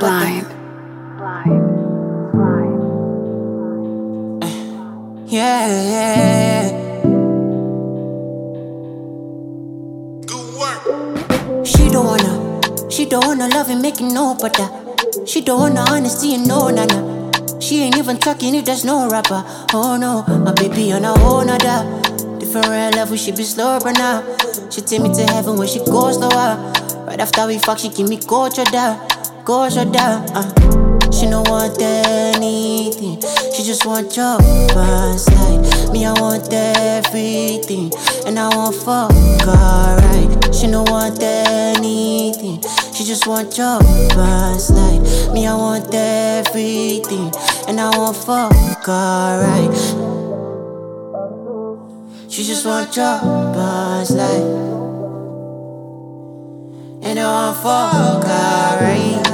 Blind. Yeah. She don't wanna love and make it no butter. She don't wanna honesty and no nana. She ain't even talking if there's no rapper. Oh no, my baby on a whole nother different level, she be slower now. She take me to heaven when she goes slower. Right after we fuck, she give me culture down. She don't want anything, she just want your side. Me, I want everything, and I want fuck alright. She don't want anything, she just want your side. Me, I want everything, and I want fuck alright. She just want your life, and I want fuck alright.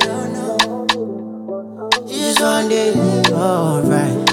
She just want it alright.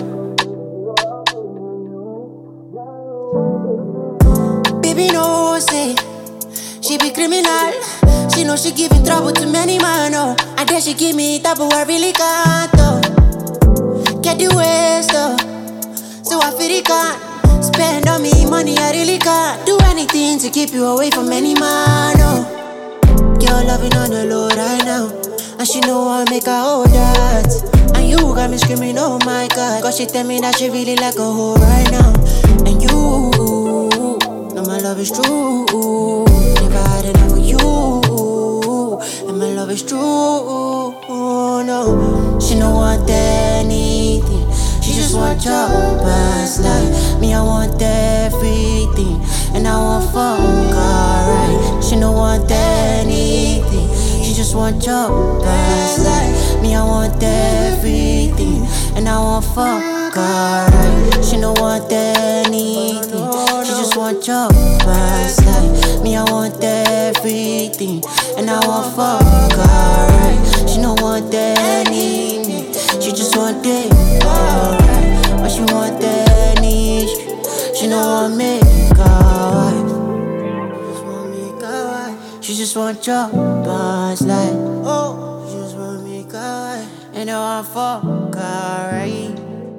Baby no say she be criminal. She know she giving trouble to many man. Oh, and then she give me double I really can't. Oh, get the waste though, so I feel it can't. Spend on me money, I really can't do anything to keep you away from any man. Oh, girl loving on the low right now, and she know I make her hold that. And you got me screaming, oh my God, cause she tell me that she really like a hoe right now. And you know my love is true, never had enough of you, and my love is true. No, she don't want anything, she just want your past life. Me, I want everything, and I want fuck alright. She don't want anything, she just want your past life. Me, I want everything, and I want fuck alright. She don't want anything, she just want your past life. Me, I want everything, and I want fuck alright. She don't want anything, she just want it alright. But she want any, she don't want me alright. She just want your past life. Oh, she just want me alright, and I want fuck alright.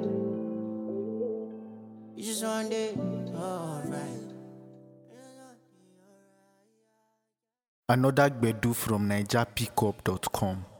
You just want it alright. Another Gbedu from NigerPickup.com.